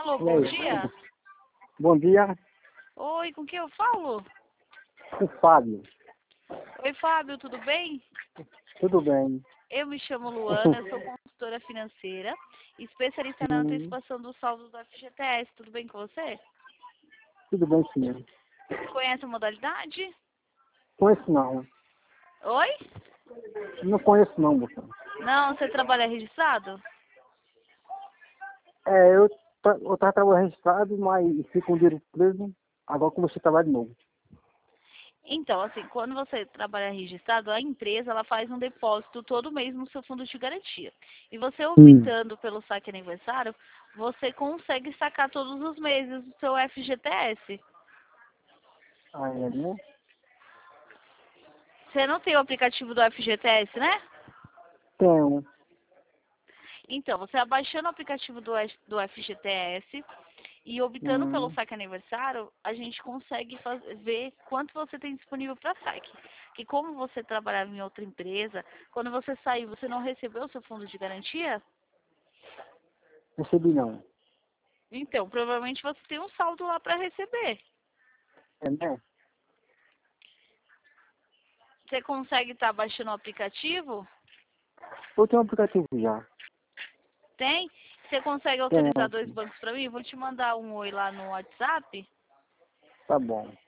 Alô, E bom aí? dia. Bom dia, Oi, com quem eu falo? o Fábio. Oi, Fábio, tudo bem? Tudo bem? Eu me chamo Luana, eu sou consultora financeira, especialista na Hum, antecipação dos saldos do FGTS. Tudo bem com você? tudo bem, senhor. Conhece a modalidade? Conheço não. Oi? Não conheço não, moça. Não, você trabalha registrado? Eu tava trabalhando registrado, mas fico com o dinheiro preso. Agora comecei a trabalhar de novo. Então, assim, quando você trabalha registrado, a empresa ela faz um depósito todo mês no seu fundo de garantia. E você Hum. optando pelo saque aniversário, você consegue sacar todos os meses o seu FGTS. Aí, né? Você não tem o aplicativo do FGTS, né? Tenho. Então, você abaixando o aplicativo do FGTS e optando pelo Hum. saque aniversário, a gente consegue ver quanto você tem disponível para saque. Que como você trabalhava em outra empresa, quando você saiu, você não recebeu o seu fundo de garantia? Recebi não. Então, provavelmente você tem um saldo lá para receber. É, né? Você consegue estar baixando o aplicativo? Eu tenho um aplicativo já. Tem? Você consegue autorizar Tenho, dois sim. bancos para mim? Vou te mandar um oi lá no WhatsApp. Tá bom.